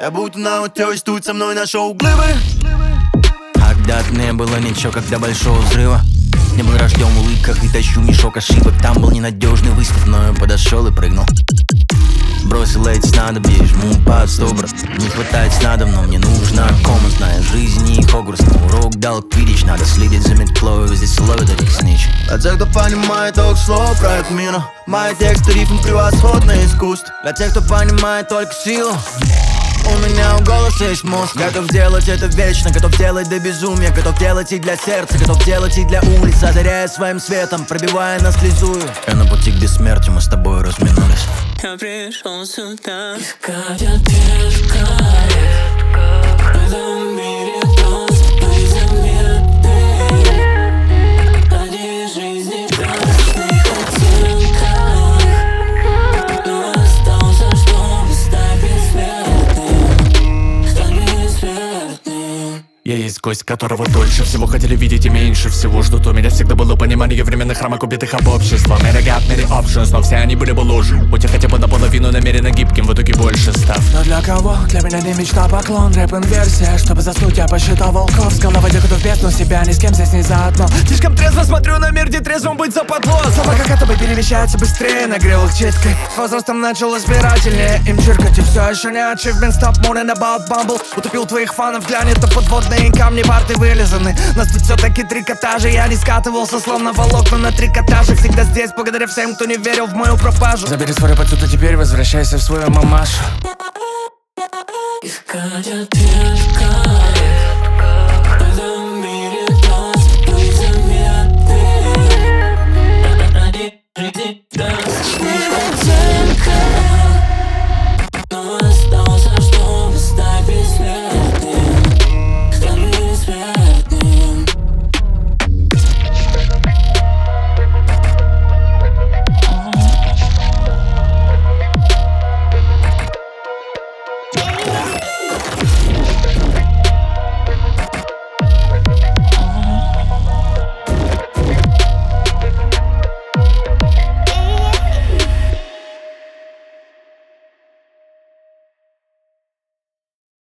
Я будто на утёсе, тут со мной нашел глыбы. А когда-то не было ничего, когда большого взрыва. Не был рожден в улыбках и тащу мешок ошибок. Там был ненадежный выступ, но я подошел и прыгнул. Бросил эти снадобья, жму под 100 брат. Не хватает снадоб, но мне нужна кома. Зная жизни и Хогвартс, но урок дал Квиддич. Надо следить за метлой, здесь ловят этих снич. Для тех, кто понимает только слово про эту мину. Мои тексты рифм превосходное искусство. Для тех, кто понимает только силу. У меня у голоса есть мозг. Готов делать это вечно, готов делать до безумия. Готов делать и для сердца, готов делать и для улиц. Озаряя своим светом, пробивая наслезую. Я на пути к бессмертию, мы с тобой разминулись. Я пришел сюда искать ответ, в этом мире доступы заметны. Ради жизни в красных оттенках, но остался, чтобы стать бессмертным. Стать бессмертным. Я есть гость, которого дольше всего хотели видеть и меньше всего ждут. У меня всегда было понимание временных рамок, убитых об общество. Many got many options, но все они были бы ложью. Будь я хотя бы наполовину намеренно гибким, в итоге больше став. Но для кого? Для меня не мечта, поклон, рэп-инверсия. Чтобы заснуть, я посчитал волков. С головой где-то в бездну, себя ни с кем здесь не заодно. Слишком трезво смотрю на мир, где трезвым быть западло. Слова как это бы перемещаются быстрее, нагрел их читкой. С возрастом начал избирательнее им чиркать. И все еще не achievement, stop mourning about Bumble. Утопил твоих фанов, глянет, то подводные камни парты вылизаны. Нас тут все-таки трикотажи. Я не скатывался, словно волокна на трикотаже. Всегда здесь, благодаря всем, кто не верил в мою пропажу. Забери свой рэп отсюда, теперь возвращайся в свою мамашу. Искать ответ,